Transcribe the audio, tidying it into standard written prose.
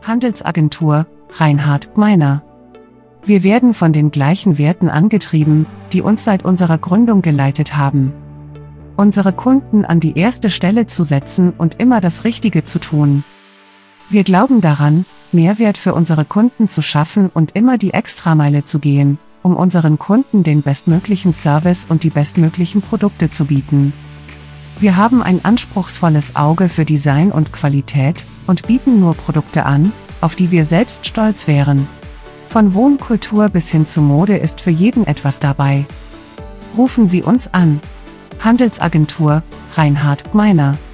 Handelsagentur, Reinhard Gmeiner. Wir werden von den gleichen Werten angetrieben, die uns seit unserer Gründung geleitet haben. Unsere Kunden an die erste Stelle zu setzen und immer das Richtige zu tun. Wir glauben daran, Mehrwert für unsere Kunden zu schaffen und immer die Extrameile zu gehen, um unseren Kunden den bestmöglichen Service und die bestmöglichen Produkte zu bieten. Wir haben ein anspruchsvolles Auge für Design und Qualität und bieten nur Produkte an, auf die wir selbst stolz wären. Von Wohnkultur bis hin zu Mode ist für jeden etwas dabei. Rufen Sie uns an. Handelsagentur, Reinhard Gmeiner.